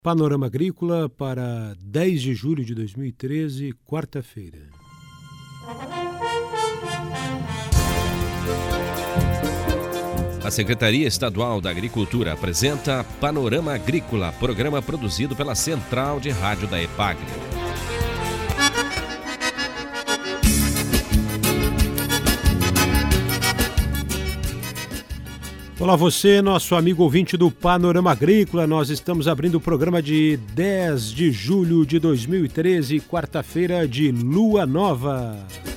Panorama Agrícola para 10 de julho de 2013, quarta-feira. A Secretaria Estadual da Agricultura apresenta Panorama Agrícola, programa produzido pela Central de Rádio da EPAGRE. Olá você, nosso amigo ouvinte do Panorama Agrícola. Nós estamos abrindo o programa de 10 de julho de 2013, quarta-feira de lua nova.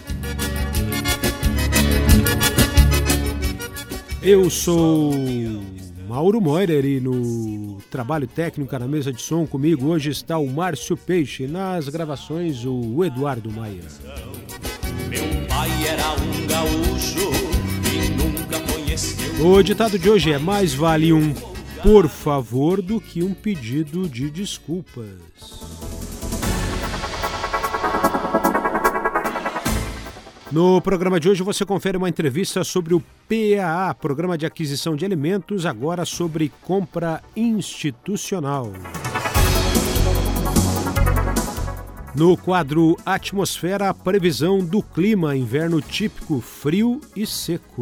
Eu sou Mauro Moirer e no trabalho técnico na mesa de som comigo hoje está o Márcio Peixe, nas gravações o Eduardo Maia. Meu pai era um gaúcho e nunca conheceu. O ditado de hoje é: mais vale um por favor do que um pedido de desculpas. No programa de hoje você confere uma entrevista sobre o PAA, Programa de Aquisição de Alimentos, agora sobre compra institucional. No quadro Atmosfera, a previsão do clima, inverno típico, frio e seco.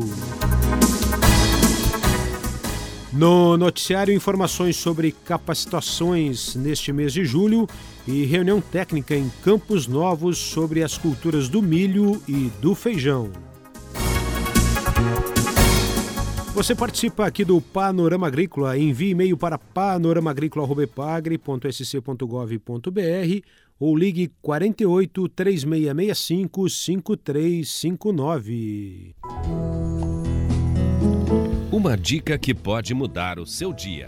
No noticiário, informações sobre capacitações neste mês de julho e reunião técnica em Campos Novos sobre as culturas do milho e do feijão. Você participa aqui do Panorama Agrícola. Envie e-mail para panoramaagricola@epagre.sc.gov.br ou ligue 48 3665 5359. Uma dica que pode mudar o seu dia.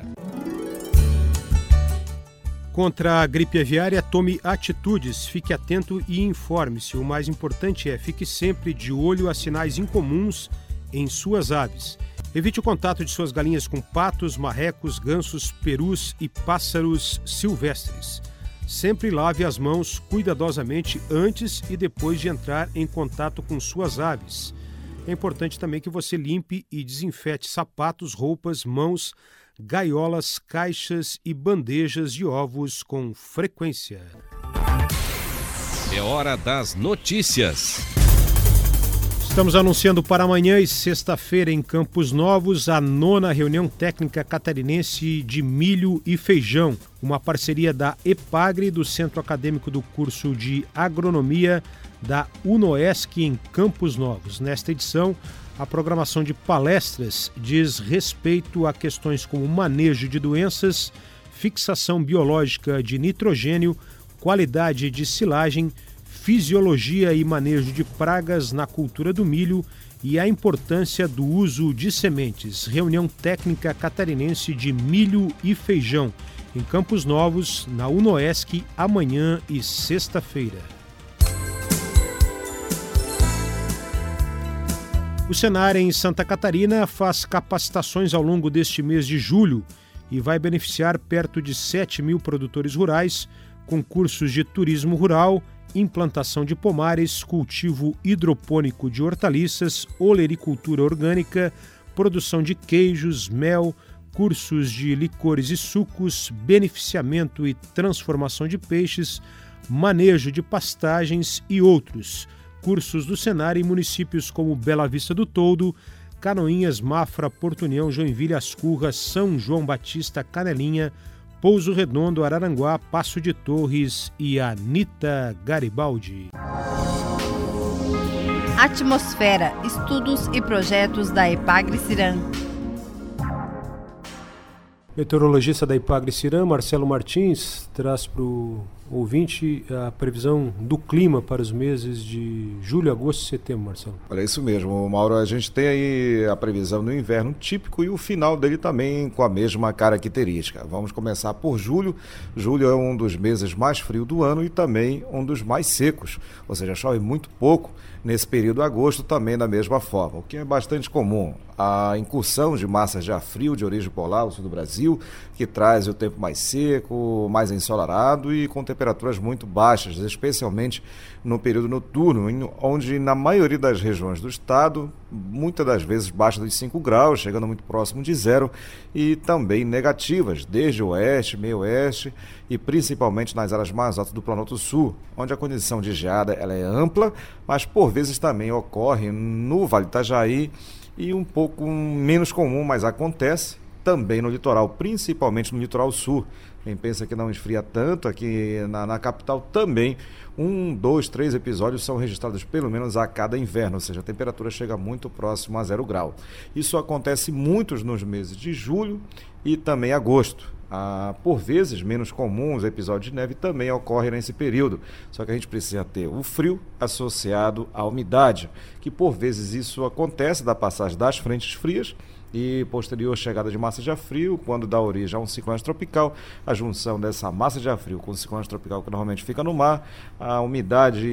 Contra a gripe aviária, tome atitudes, fique atento e informe-se. O mais importante é: fique sempre de olho a sinais incomuns em suas aves. Evite o contato de suas galinhas com patos, marrecos, gansos, perus e pássaros silvestres. Sempre lave as mãos cuidadosamente antes e depois de entrar em contato com suas aves. É importante também que você limpe e desinfete sapatos, roupas, mãos, gaiolas, caixas e bandejas de ovos com frequência. É hora das notícias. Estamos anunciando para amanhã e sexta-feira em Campos Novos a 9ª reunião técnica catarinense de milho e feijão, uma parceria da EPAGRE, do Centro Acadêmico do Curso de Agronomia da UNOESC em Campos Novos. Nesta edição, a programação de palestras diz respeito a questões como manejo de doenças, fixação biológica de nitrogênio, qualidade de silagem, fisiologia e manejo de pragas na cultura do milho e a importância do uso de sementes. Reunião técnica catarinense de milho e feijão em Campos Novos, na UNOESC, amanhã e sexta-feira. O Senar em Santa Catarina faz capacitações ao longo deste mês de julho e vai beneficiar perto de 7.000 produtores rurais com cursos de turismo rural, implantação de pomares, cultivo hidropônico de hortaliças, olericultura orgânica, produção de queijos, mel, cursos de licores e sucos, beneficiamento e transformação de peixes, manejo de pastagens e outros. Cursos do Senar em municípios como Bela Vista do Toldo, Canoinhas, Mafra, Porto União, Joinville, Ascurra, São João Batista, Canelinha, Pouso Redondo, Araranguá, Passo de Torres e Anita Garibaldi. Atmosfera, estudos e projetos da EPAGRE-Ciram. Meteorologista da EPAGRE-Ciram, Marcelo Martins, traz para o ouvinte a previsão do clima para os meses de julho, agosto e setembro, Marcelo. Olha, isso mesmo, Mauro. A gente tem aí a previsão do inverno típico e o final dele também com a mesma característica. Vamos começar por julho. Julho é um dos meses mais frios do ano e também um dos mais secos, ou seja, chove muito pouco. Nesse período, agosto também da mesma forma, o que é bastante comum. A incursão de massas de ar frio de origem polar ao sul do Brasil, que traz o tempo mais seco, mais ensolarado e com temperaturas muito baixas, especialmente no período noturno, onde na maioria das regiões do estado, muitas das vezes baixa dos 5 graus, chegando muito próximo de zero, e também negativas, desde o oeste, meio oeste e principalmente nas áreas mais altas do Planalto Sul, onde a condição de geada ela é ampla, mas por vezes também ocorre no Vale do Itajaí e um pouco menos comum, mas acontece também no litoral, principalmente no litoral sul. Quem pensa que não esfria tanto, aqui na capital também, 1, 2, 3 episódios são registrados pelo menos a cada inverno, ou seja, a temperatura chega muito próximo a 0 grau. Isso acontece muito nos meses de julho e também agosto. Por vezes, menos comuns, episódios de neve também ocorrem nesse período. Só que a gente precisa ter o frio associado à umidade, que por vezes isso acontece da passagem das frentes frias e posterior chegada de massa de ar frio, quando dá origem a um ciclone tropical, a junção dessa massa de ar frio com o ciclone tropical que normalmente fica no mar, a umidade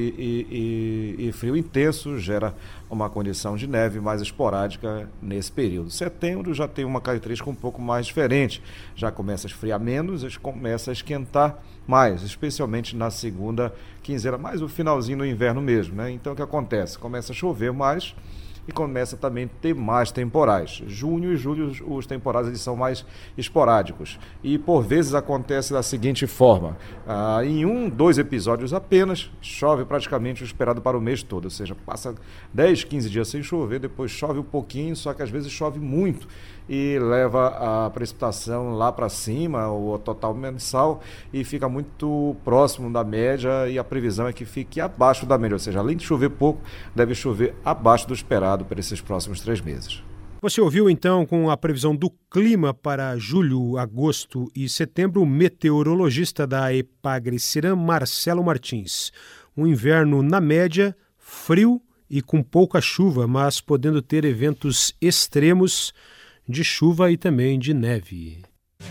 e frio intenso gera uma condição de neve mais esporádica nesse período. Setembro já tem uma característica um pouco mais diferente, já começa a esfriar menos, começa a esquentar mais, especialmente na segunda quinzena, mais o finalzinho do inverno mesmo, né? Então o que acontece? Começa a chover mais e começa também a ter mais temporais. Junho e julho os temporais eles são mais esporádicos e por vezes acontece da seguinte forma, em 1, 2 episódios apenas chove praticamente o esperado para o mês todo, ou seja, passa 10, 15 dias sem chover, depois chove um pouquinho, só que às vezes chove muito e leva a precipitação lá para cima, o total mensal, e fica muito próximo da média, e a previsão é que fique abaixo da média, ou seja, além de chover pouco, deve chover abaixo do esperado para esses próximos 3 meses. Você ouviu então com a previsão do clima para julho, agosto e setembro o meteorologista da EPAGRE Ciram, Marcelo Martins. Um inverno na média, frio e com pouca chuva, mas podendo ter eventos extremos de chuva e também de neve.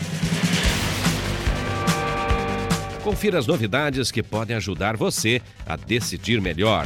Confira as novidades que podem ajudar você a decidir melhor.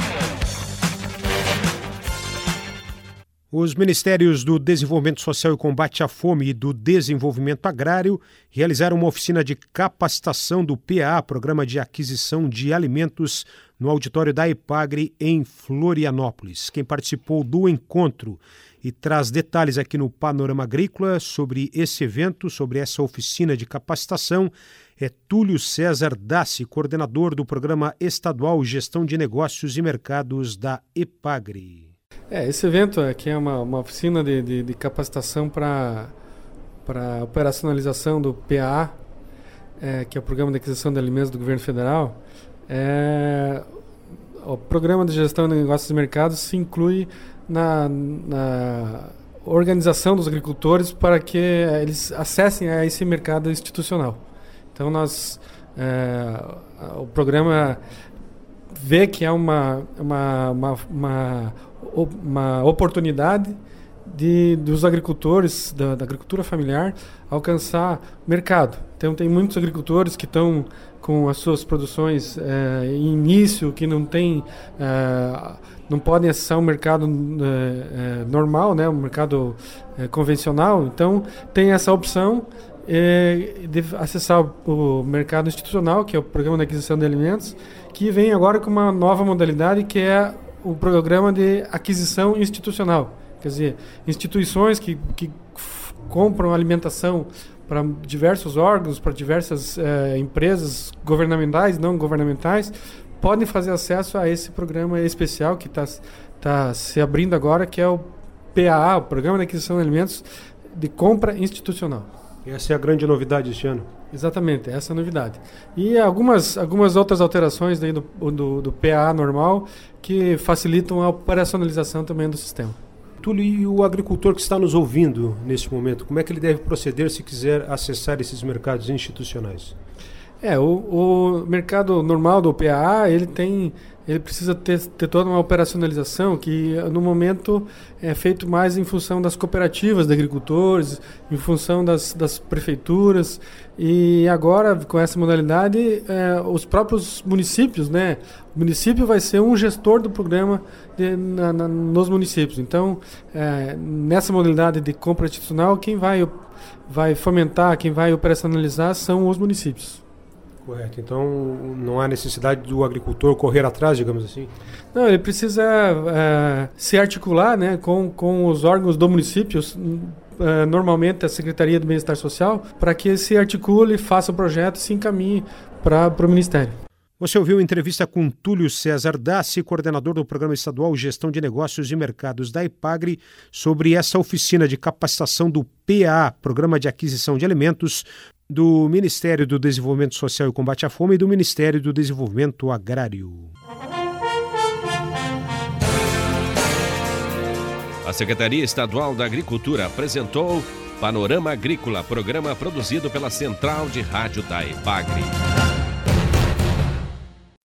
Os Ministérios do Desenvolvimento Social e Combate à Fome e do Desenvolvimento Agrário realizaram uma oficina de capacitação do PA, Programa de Aquisição de Alimentos, no auditório da EPAGRE em Florianópolis. Quem participou do encontro e traz detalhes aqui no Panorama Agrícola sobre esse evento, sobre essa oficina de capacitação, é Túlio César Dassi, coordenador do Programa Estadual Gestão de Negócios e Mercados da EPAGRE. Esse evento aqui é uma oficina de capacitação para operacionalização do PA, que é o Programa de Aquisição de Alimentos do Governo Federal. O Programa de Gestão de Negócios e Mercados se inclui na organização dos agricultores para que eles acessem a esse mercado institucional. Então, o programa vê que é uma oportunidade dos agricultores, da agricultura familiar, alcançar mercado. Então, tem muitos agricultores que estão com as suas produções em início, que não podem acessar o mercado normal, né, o mercado convencional. Então, tem essa opção de acessar o mercado institucional, que é o Programa de Aquisição de Alimentos, que vem agora com uma nova modalidade, que é o Programa de Aquisição Institucional. Quer dizer, instituições que compram alimentação para diversos órgãos, para diversas empresas governamentais, não governamentais, podem fazer acesso a esse programa especial que está se abrindo agora, que é o PAA, o Programa de Aquisição de Alimentos de Compra Institucional. Essa é a grande novidade este ano. Exatamente, essa é a novidade. E algumas outras alterações daí do PAA normal que facilitam a operacionalização também do sistema. Túlio, e o agricultor que está nos ouvindo nesse momento, como é que ele deve proceder se quiser acessar esses mercados institucionais? O mercado normal do PAA, ele precisa ter toda uma operacionalização que no momento é feito mais em função das cooperativas de agricultores, em função das prefeituras, e agora com essa modalidade os próprios municípios, né? O município vai ser um gestor do programa nos municípios. Então, nessa modalidade de compra institucional, quem vai fomentar, quem vai operacionalizar são os municípios. Correto. Então, não há necessidade do agricultor correr atrás, digamos assim? Não, ele precisa se articular, né, com os órgãos do município, normalmente a Secretaria do Bem-Estar Social, para que se articule, faça o projeto e se encaminhe para o Ministério. Você ouviu entrevista com Túlio César Dassi, coordenador do Programa Estadual Gestão de Negócios e Mercados da EPAGRE, sobre essa oficina de capacitação do PAA, Programa de Aquisição de Alimentos, do Ministério do Desenvolvimento Social e Combate à Fome e do Ministério do Desenvolvimento Agrário. A Secretaria Estadual da Agricultura apresentou Panorama Agrícola, programa produzido pela Central de Rádio da EPAGRE.